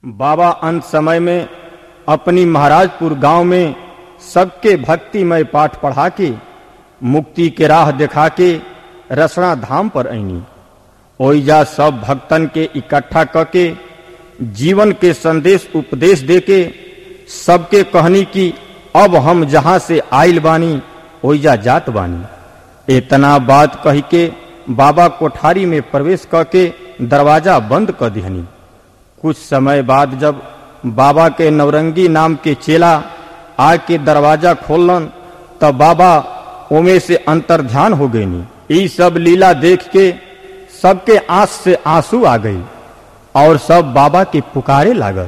बाबा अंत समय में अपनी महाराजपुर गांव में सबके भक्तिमय पाठ पढ़ा के मुक्ति के राह दिखा के रसना धाम पर आईनी। ओइजा सब भक्तन के इकट्ठा करके जीवन के संदेश उपदेश देके सबके कहनी कि अब हम जहां से आइल बानी ओइजा जात बानी। इतना बात कही के बाबा कोठारी में प्रवेश करके दरवाजा बंद कर दिहनी। कुछ समय बाद जब बाबा के नवरंगी नाम के चेला आके दरवाजा खोलन तब बाबा ओमे से अंतर ध्यान हो गईनी। ई सब लीला देख के सबके आंख से आंसू आ गई और सब बाबा के पुकारे लागल।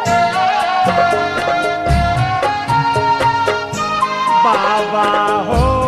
बाबा हो